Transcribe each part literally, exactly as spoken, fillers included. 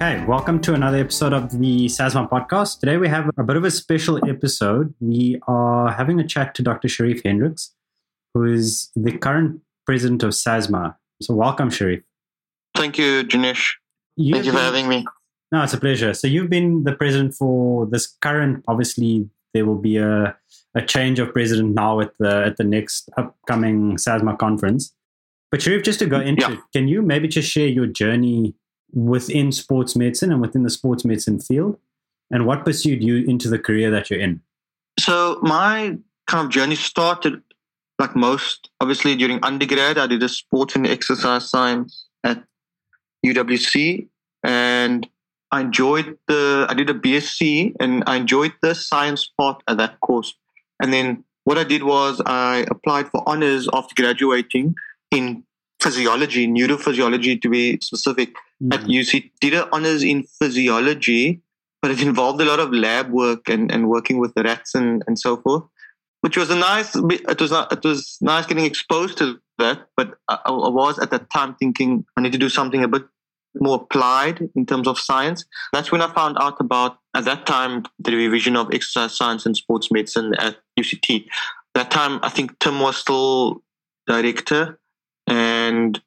Hey, welcome to another episode of the SASMA podcast. Today we have a bit of a special episode. We are having a chat to Doctor Sharif Hendricks, who is the current president of SASMA. So welcome, Sharif. Thank you, Jinesh. You've Thank you for been, having me. No, it's a pleasure. So you've been the president for this current, obviously there will be a, a change of president now at the, at the next upcoming SASMA conference. But Sharif, just to go into Yeah. it, can you maybe just share your journey within sports medicine and within the sports medicine field, and what pursued you into the career that you're in? So my kind of journey started, like most, obviously during undergrad. I did a sports and exercise science at U W C, and I enjoyed the, I did a B S c, and I enjoyed the science part of that course. And then what I did was I applied for honors after graduating in physiology, neurophysiology to be specific, mm-hmm. at U C. Did an honors in physiology, but it involved a lot of lab work and, and working with the rats and, and so forth, which was a nice, it was it was nice getting exposed to that. But I, I was at that time thinking I need to do something a bit more applied in terms of science. That's when I found out about, at that time, the division of exercise science and sports medicine at U C T. That time, I think Tim was still director, and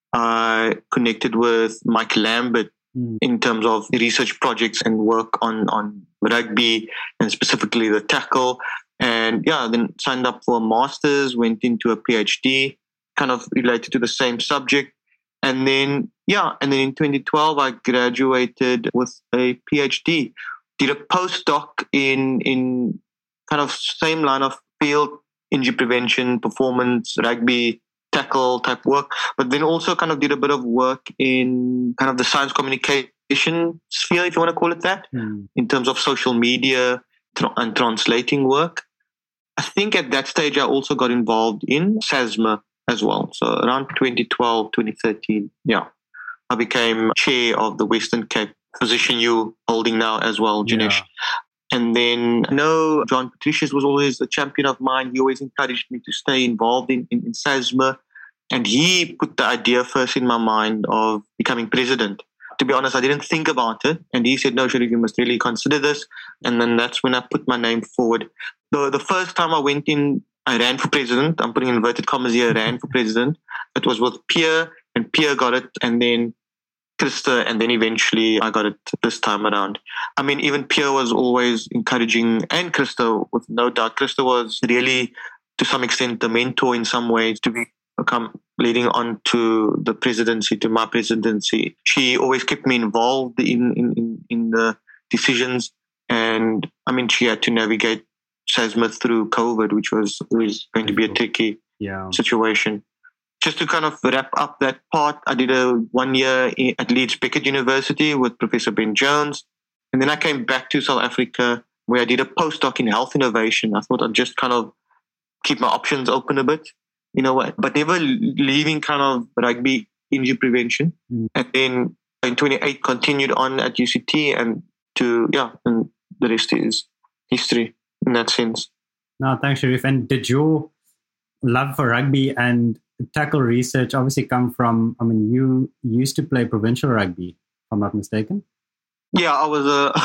I connected with Mike Lambert mm. in terms of research projects and work on, on rugby and specifically the tackle. And yeah, then signed up for a master's, went into a PhD, kind of related to the same subject. And then, yeah, and then in twenty twelve, I graduated with a PhD, did a postdoc in, in kind of same line of field, injury prevention, performance, rugby, tackle type work, but then also kind of did a bit of work in kind of the science communication sphere, if you want to call it that, mm. in terms of social media tra- and translating work. I think at that stage, I also got involved in SASMA as well. So around twenty twelve, twenty thirteen, yeah, I became chair of the Western Cape, position you holding now as well, Jinesh. Yeah. And then, I know John Patricius was always a champion of mine. He always encouraged me to stay involved in, in, in SASMA. And he put the idea first in my mind of becoming president. To be honest, I didn't think about it. And he said, no, Sharif, you must really consider this. And then that's when I put my name forward. The, the first time I went in, I ran for president. I'm putting inverted commas here, ran for president. It was with Pierre, and Pierre got it. And then Krista, and then eventually I got it this time around. I mean, even Pierre was always encouraging, and Krista, with no doubt. Krista was really, to some extent, the mentor in some ways to be become leading on to the presidency, to my presidency. She always kept me involved in, in, in, in the decisions. And I mean, she had to navigate SASMA through COVID, which was always going to be a tricky yeah. situation. Just to kind of wrap up that part, I did a one year at Leeds Beckett University with Professor Ben Jones. And then I came back to South Africa where I did a postdoc in health innovation. I thought I'd just kind of keep my options open a bit, you know, but never leaving kind of rugby injury prevention. Mm. And then in twenty-eight, continued on at U C T, and to, yeah, and the rest is history in that sense. No, thanks, Sharif. And did your love for rugby and tackle research obviously come from, I mean, you used to play provincial rugby, if I'm not mistaken? Yeah, I was, uh,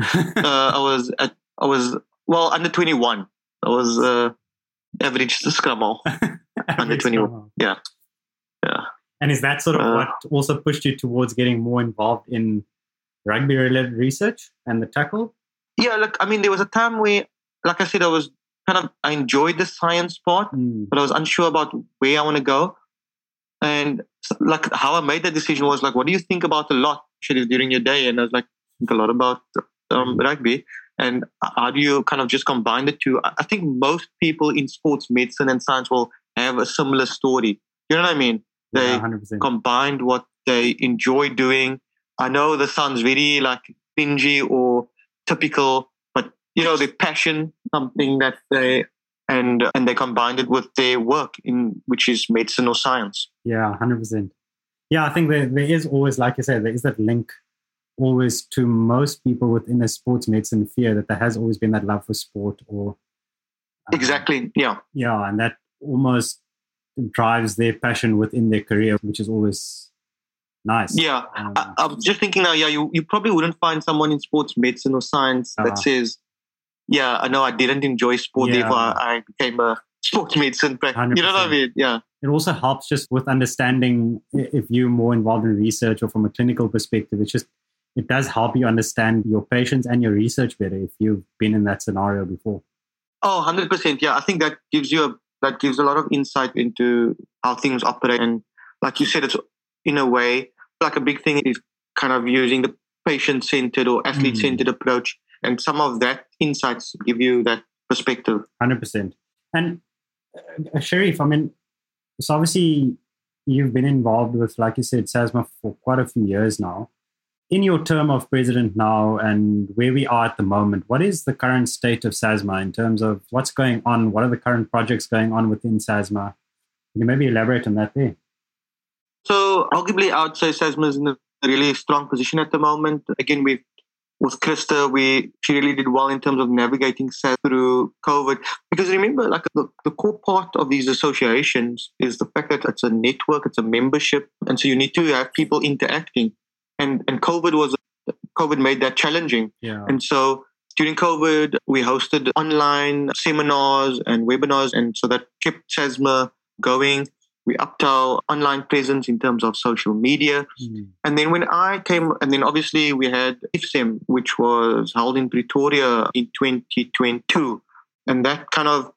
uh, I was, at, I was, well, under twenty-one. I was uh, average scrummal. Under twenty-one. Yeah. Yeah. And is that sort of uh, what also pushed you towards getting more involved in rugby-related research and the tackle? Yeah, look, I mean, there was a time where, like I said, I was kind of, I enjoyed the science part, mm. but I was unsure about where I want to go. And like how I made that decision was like, what do you think about a lot, Sharif, during your day? And I was like, think a lot about um, rugby. And how do you kind of just combine the two? I think most people in sports medicine and science will have a similar story. You know what I mean? They yeah, one hundred percent. Combined what they enjoy doing. I know this sounds very like cringy or typical, but you know, the passion, something that they and and they combined it with their work in which is medicine or science. Yeah, one hundred percent. Yeah, I think there there is always, like you said, there is that link always to most people within the sports medicine sphere that there has always been that love for sport or um, exactly, yeah, yeah, and that almost drives their passion within their career, which is always Nice. Yeah. Um, I, I'm just thinking now, yeah, you, you probably wouldn't find someone in sports medicine or science uh-huh. that says, yeah, I know I didn't enjoy sport, Yeah. therefore I became a sports medicine practitioner. You know what I mean? Yeah. It also helps just with understanding if you're more involved in research or from a clinical perspective. It's just, it does help you understand your patients and your research better if you've been in that scenario before. Oh, one hundred percent. Yeah. I think that gives you a, that gives a lot of insight into how things operate. And like you said, it's in a way, like a big thing is kind of using the patient-centered or athlete-centered mm. approach. And some of that insights give you that perspective. one hundred percent. And uh, Sharif, I mean, so obviously you've been involved with, like you said, SASMA for quite a few years now. In your term of president now and where we are at the moment, what is the current state of SASMA in terms of what's going on? What are the current projects going on within SASMA? Can you maybe elaborate on that there? So arguably, I would say SASMA is in a really strong position at the moment. Again, we've with Krista, we she really did well in terms of navigating S A S through COVID. Because remember, like the, the core part of these associations is the fact that it's a network, it's a membership, and so you need to have people interacting. And and COVID was COVID made that challenging. Yeah. And so during COVID, we hosted online seminars and webinars, and so that kept SASMA going. We upped our online presence in terms of social media. Mm. And then when I came, and then obviously we had I F S E M, which was held in Pretoria in twenty twenty-two. And that kind of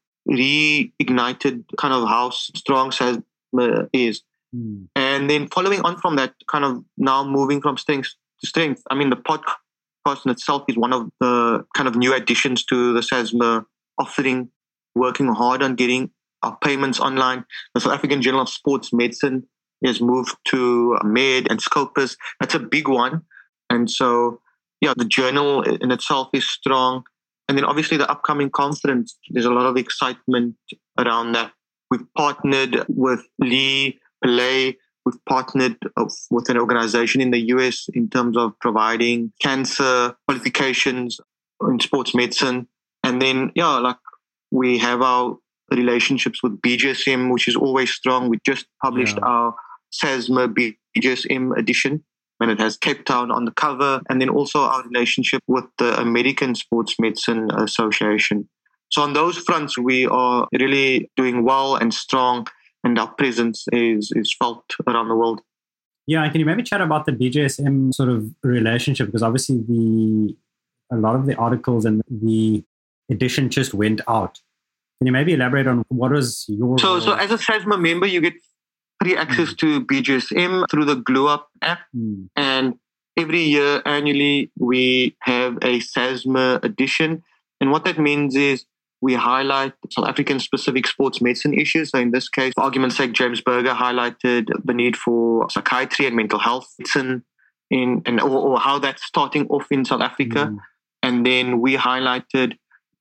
reignited kind of how strong SASMA is. Mm. And then following on from that, kind of now moving from strength to strength. I mean, the podcast in itself is one of the kind of new additions to the SASMA offering, working hard on getting our payments online. The South African Journal of Sports Medicine has moved to Med and Scopus. That's a big one. And so, yeah, the journal in itself is strong. And then obviously the upcoming conference, there's a lot of excitement around that. We've partnered with Lee Pillay. We've partnered with an organization in the U S in terms of providing cancer qualifications in sports medicine. And then, yeah, like we have our relationships with B J S M, which is always strong. We just published yeah. our SASMA B J S M edition, and it has Cape Town on the cover, and then also our relationship with the American Sports Medicine Association. So on those fronts, we are really doing well and strong, and our presence is is felt around the world. Yeah, can you maybe chat about the B J S M sort of relationship? Because obviously the a lot of the articles and the edition just went out. Can you maybe elaborate on what was your... So, role? so as a SASMA member, you get free access mm. to B J S M through the GlueUp app. Mm. And every year, annually, we have a SASMA edition. And what that means is we highlight South African-specific sports medicine issues. So in this case, for argument's sake, James Berger highlighted the need for psychiatry and mental health medicine, in, and, or, or how that's starting off in South Africa. Mm. And then we highlighted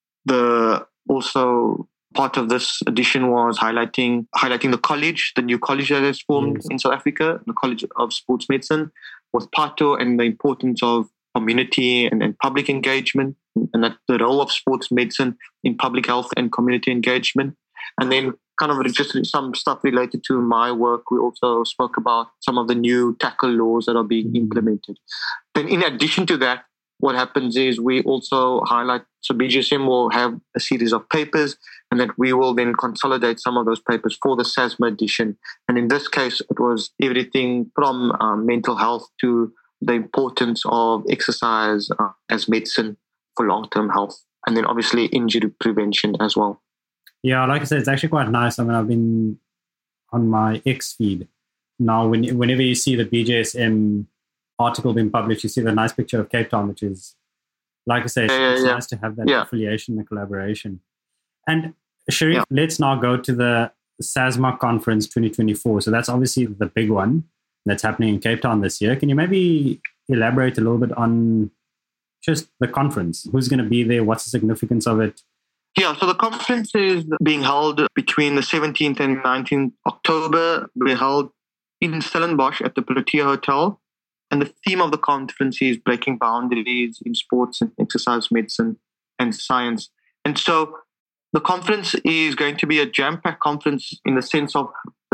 the... Also, part of this edition was highlighting highlighting the college, the new college that is formed yes. in South Africa, the College of Sports Medicine, with PATO, and the importance of community and, and public engagement, and that the role of sports medicine in public health and community engagement. And then kind of just some stuff related to my work. We also spoke about some of the new tackle laws that are being mm-hmm. implemented. Then in addition to that, what happens is we also highlight, so B J S M will have a series of papers, and that we will then consolidate some of those papers for the SASMA edition. And in this case, it was everything from um, mental health to the importance of exercise uh, as medicine for long-term health, and then obviously injury prevention as well. Yeah, like I said, it's actually quite nice. I mean, I've been on my X feed now. When, whenever you see the B J S M article being published, you see the nice picture of Cape Town, which is, like I say, it's, yeah, it's yeah. nice to have that yeah. affiliation and collaboration. And Sharif, yeah. let's now go to the SASMA conference twenty twenty-four. So that's obviously the big one that's happening in Cape Town this year. Can you maybe elaborate a little bit on just the conference? Who's going to be there? What's the significance of it? Yeah, so the conference is being held between the seventeenth and nineteenth of October. We're held in Stellenbosch at the Protea Hotel. And the theme of the conference is breaking boundaries in sports and exercise medicine and science. And so the conference is going to be a jam-packed conference in the sense of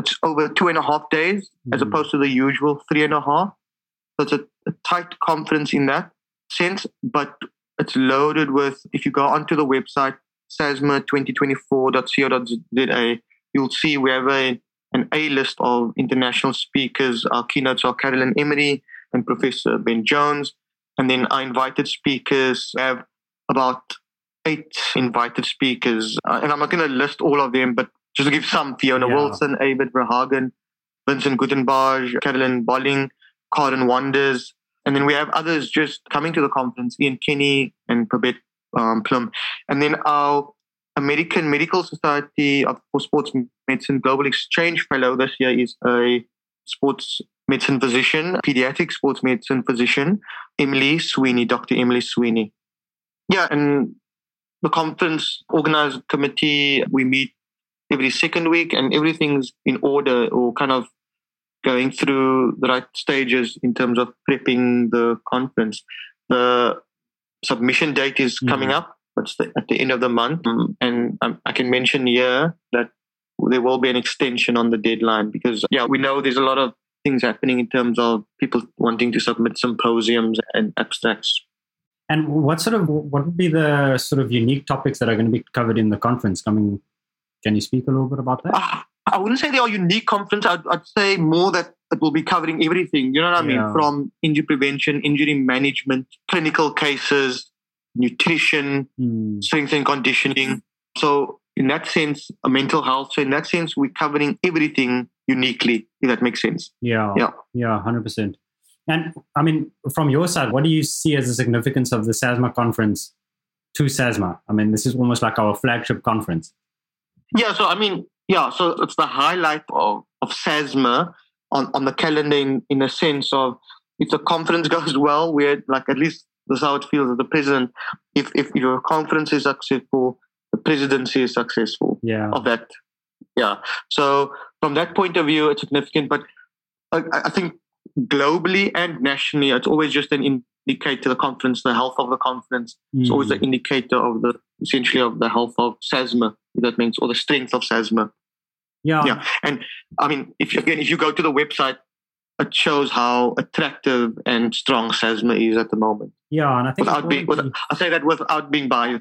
it's over two and a half days mm. as opposed to the usual three and a half. So it's a, a tight conference in that sense, but it's loaded with, if you go onto the website, sasma twenty twenty-four dot co dot za, you'll see we have a, an A-list of international speakers. Our keynotes are Carolyn Emery and Professor Ben Jones. And then our invited speakers have about eight invited speakers. Uh, and I'm not going to list all of them, but just to give some, Fiona yeah. Wilson, Abed Verhagen, Vincent Gutenberg, Carolyn Bolling, Karen Wanders. And then we have others just coming to the conference, Ian Kenny and Babette um, Plum. And then our American Medical Society of, for Sports Medicine Global Exchange Fellow this year is a sports medicine physician, pediatric sports medicine physician, Emily Sweeney, Doctor Emily Sweeney. Yeah, and the conference organized committee, we meet every second week and everything's in order or kind of going through the right stages in terms of prepping the conference. The submission date is mm-hmm. coming up. It's the, at the end of the month. And um, I can mention here that there will be an extension on the deadline because, yeah, we know there's a lot of things happening in terms of people wanting to submit symposiums and abstracts. And what sort of, what would be the sort of unique topics that are going to be covered in the conference coming? Can you speak a little bit about that? Uh, I wouldn't say they are unique conference. I'd, I'd say more that it will be covering everything. You know what I yeah. mean? From injury prevention, injury management, clinical cases, nutrition, mm. strength and conditioning. So in that sense, a mental health. So in that sense, we're covering everything uniquely, if that makes sense. Yeah. Yeah. Yeah, one hundred percent. And I mean, from your side, what do you see as the significance of the SASMA conference to SASMA? I mean, this is almost like our flagship conference. Yeah. So, I mean, yeah. So it's the highlight of, of SASMA on, on the calendar in, in a sense of if the conference goes well, we're like, at least that's how it feels as the president. If, if your conference is successful, the presidency is successful yeah. of that. Yeah. So from that point of view, it's significant. But I, I think globally and nationally, it's always just an indicator, the conference, the health of the conference. Mm. It's always an indicator of the, essentially of the health of SASMA, if that means, or the strength of SASMA. Yeah. Yeah. And I mean, if you, again, if you go to the website, it shows how attractive and strong SASMA is at the moment. Yeah, and I think without being, without, I say that without being biased.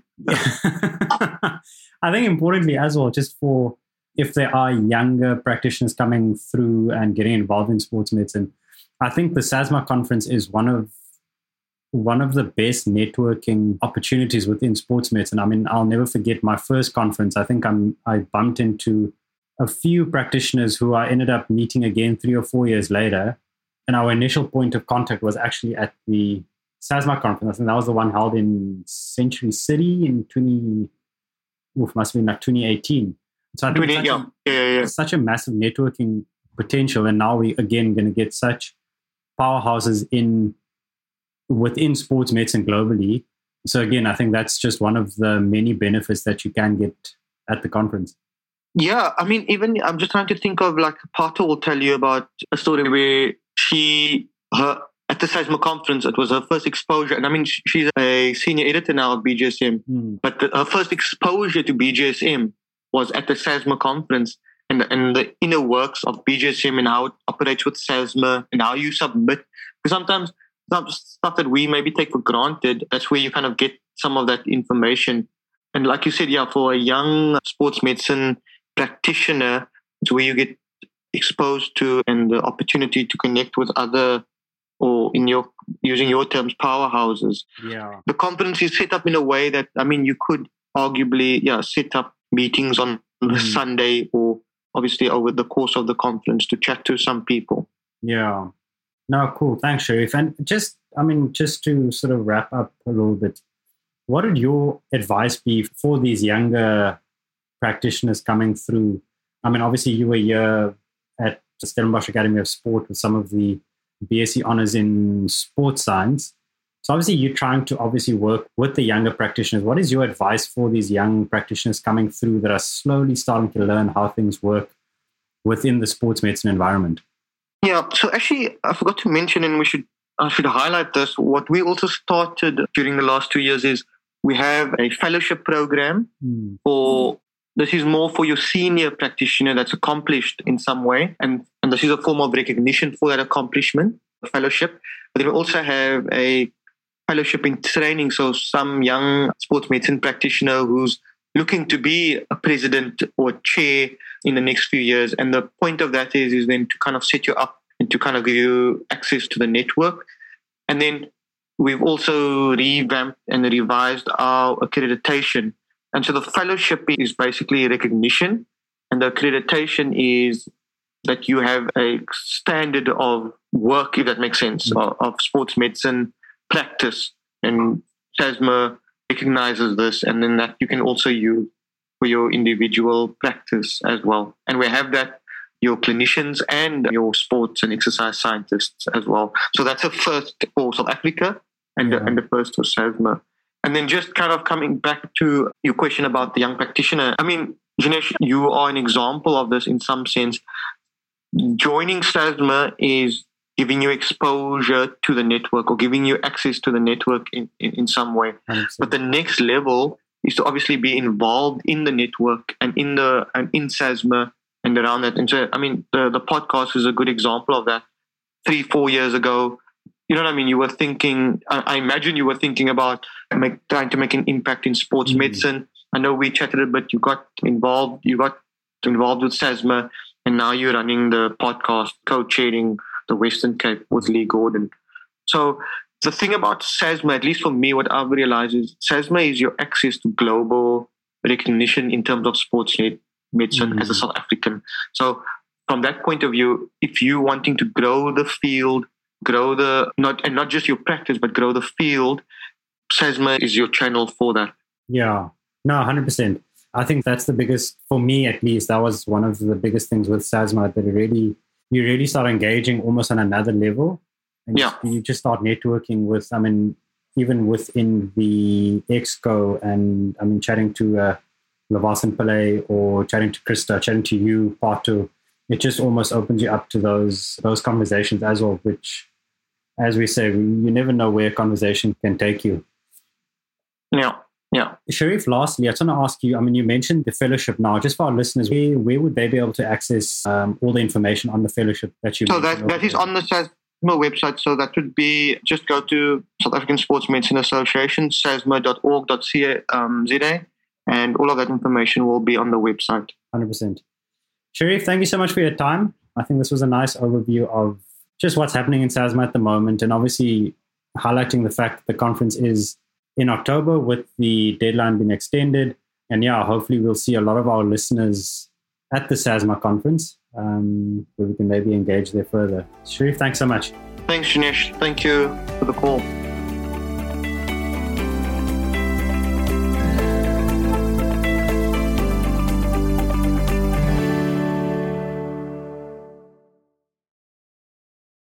I think importantly as well, just for if there are younger practitioners coming through and getting involved in sports medicine, I think the SASMA conference is one of one of the best networking opportunities within sports medicine. I mean, I'll never forget my first conference. I think I'm I bumped into a few practitioners who I ended up meeting again three or four years later. And our initial point of contact was actually at the SASMA conference. I think that was the one held in Century City in twenty, oof, must have been like twenty eighteen. So I think twenty, such, yeah. A, Yeah, yeah. such a massive networking potential. And now we again going to get such powerhouses in within sports medicine globally. So again, I think that's just one of the many benefits that you can get at the conference. Yeah, I mean, even I'm just trying to think of like Pata will tell you about a story where she, her at the SASMA conference, it was her first exposure. And I mean, she's a senior editor now at B J S M, mm. but the, her first exposure to B J S M was at the SASMA conference and, and the inner works of B J S M and how it operates with SASMA and how you submit. Because sometimes some stuff that we maybe take for granted, that's where you kind of get some of that information. And like you said, yeah, for a young sports medicine practitioner, it's where you get exposed to and the opportunity to connect with other, or in your using your terms, powerhouses. Yeah. The conference is set up in a way that, I mean, you could arguably, yeah, set up meetings on mm. Sunday or obviously over the course of the conference to chat to some people. Yeah. No, cool. Thanks, Sharif. And just, I mean, just to sort of wrap up a little bit, what would your advice be for these younger practitioners coming through? I mean, obviously you were here at the Stellenbosch Academy of Sport with some of the B S c honors in sports science. So obviously you're trying to obviously work with the younger practitioners. What is your advice for these young practitioners coming through that are slowly starting to learn how things work within the sports medicine environment? Yeah, so actually I forgot to mention, and we should I should highlight this. What we also started during the last two years is we have a fellowship program mm. for this is more for your senior practitioner that's accomplished in some way. And, and this is a form of recognition for that accomplishment, a fellowship. But then we also have a fellowship in training. So some young sports medicine practitioner who's looking to be a president or chair in the next few years. And the point of that is, is then to kind of set you up and to kind of give you access to the network. And then we've also revamped and revised our accreditation. And so the fellowship is basically recognition, and the accreditation is that you have a standard of work, if that makes sense, mm-hmm. of, of sports medicine practice. And SASMA recognizes this, and then that you can also use for your individual practice as well. And we have that, your clinicians and your sports and exercise scientists as well. So that's a first for South Africa and, yeah. the, and the first for SASMA. And then just kind of coming back to your question about the young practitioner. I mean, Jinesh, you are an example of this in some sense. Joining SASMA is giving you exposure to the network or giving you access to the network in, in, in some way. But the next level is to obviously be involved in the network and in the and in SASMA and around that. And so, I mean, the, the podcast is a good example of that. Three, four years ago, you know what I mean? You were thinking, I, I imagine you were thinking about make, trying to make an impact in sports mm-hmm. medicine. I know we chatted a bit, you got involved, you got involved with SASMA, and now you're running the podcast, co-chairing the Western Cape with Lee Gordon. So the thing about SASMA, at least for me, what I've realized is SASMA is your access to global recognition in terms of sports medicine mm-hmm. as a South African. So from that point of view, if you're wanting to grow the field, grow the, not and not just your practice, but grow the field, SASMA is your channel for that. Yeah, no, one hundred percent. I think that's the biggest, for me at least, that was one of the biggest things with SASMA, that it really, you really start engaging almost on another level. And yeah. you just start networking with, I mean, even within the Exco, and I mean, chatting to uh, Lavasan Pillay or chatting to Krista, chatting to you, Pato, it just almost opens you up to those those conversations as well, which, as we say, you never know where a conversation can take you. Yeah, yeah. Sharif, lastly, I just want to ask you, I mean, you mentioned the fellowship now. Just for our listeners, where, where would they be able to access um, all the information on the fellowship that you So that, that is on the SASMA website. So that would be, just go to South African Sports Medicine Association, sasma dot org dot z a, um, and all of that information will be on the website. one hundred percent. Sharif, thank you so much for your time. I think this was a nice overview of just what's happening in SASMA at the moment, and obviously highlighting the fact that the conference is in October with the deadline being extended. And yeah, hopefully we'll see a lot of our listeners at the SASMA conference um, where we can maybe engage there further. Sharif, thanks so much. Thanks, Jinesh. Thank you for the call.